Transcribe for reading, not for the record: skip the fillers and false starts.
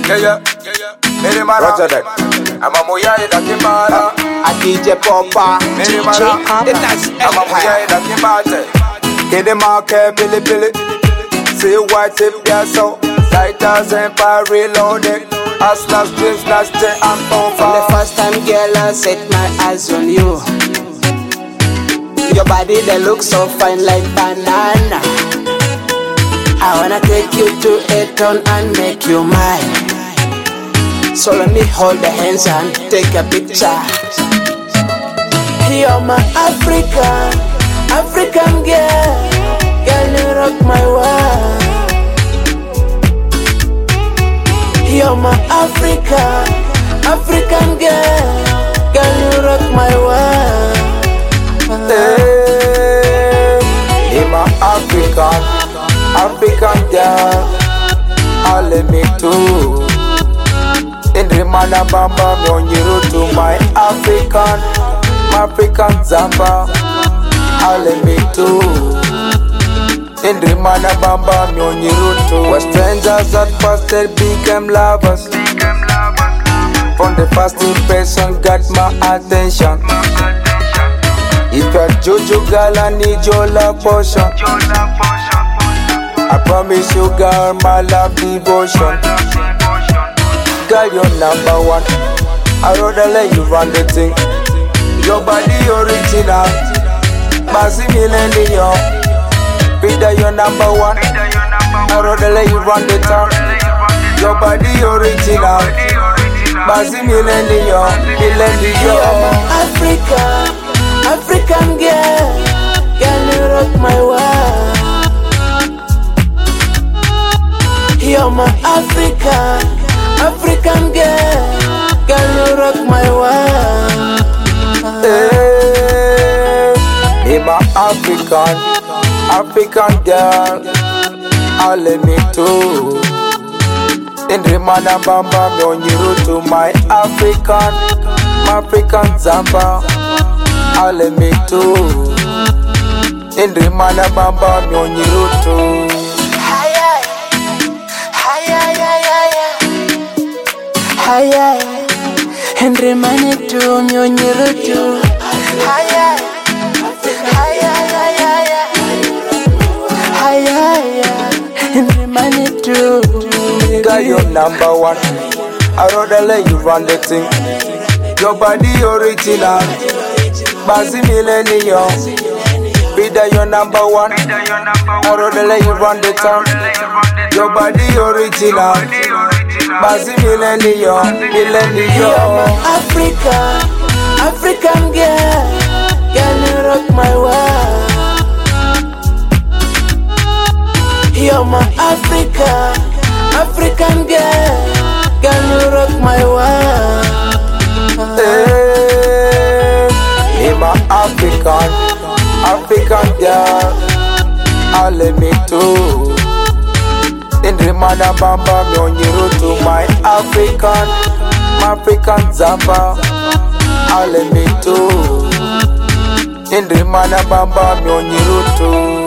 Roger that. I'm a moya da kimbala. A DJ Papa, I'm a moya da kimbala. Get the market, Billy Billy. See white tip, yeah, so. Lighters and fire reloaded. As last dreams, last day, I'm on for the fire. first time, girl, I set my eyes on you. Your body, that looks so fine like banana. I wanna take you to a town and make you mine. So let me hold the hands and take a picture. You're my African girl. Girl, you rock my world. You're my African girl. Girl, you rock my world. Hey, my African girl. I'll let me too. In the mana bamba, me on you to my African Zamba. I'll let me too. In the mana bamba, me on you to. We're strangers at first, they became lovers. From the first impression, got my attention. If you're Jojo girl, I need your love potion. I promise you, girl, my love devotion. Girl, you're number one. I rather let you run the thing. Your body original, Bazi millennium. Vida, you're number one. I rather let you run the town. Your body original, Bazi millennium. African girl, girl, you rock my world. You're my African girl, girl, you rock my world. Hey, my African girl, I'll let me too. In the mana bamba, me on you to my African Zamba. I'll let me too. In the mana bamba, me on you too. Henry Manitou, Myonyirutu. Henry Manitou. Girl, you're number one. I rather let you run the thing. Your body original, Bazi millennium. Vida, you're number one. I rather let you run the town. Your body original, Bazi millennium. African girl, girl, you rock my world. You're my African girl, girl, you rock my world. Hey, my African girl, I'll let me too. In the mana bamba, me on you to my African Zamba. I'll let me too. In the mana bamba, me on you too.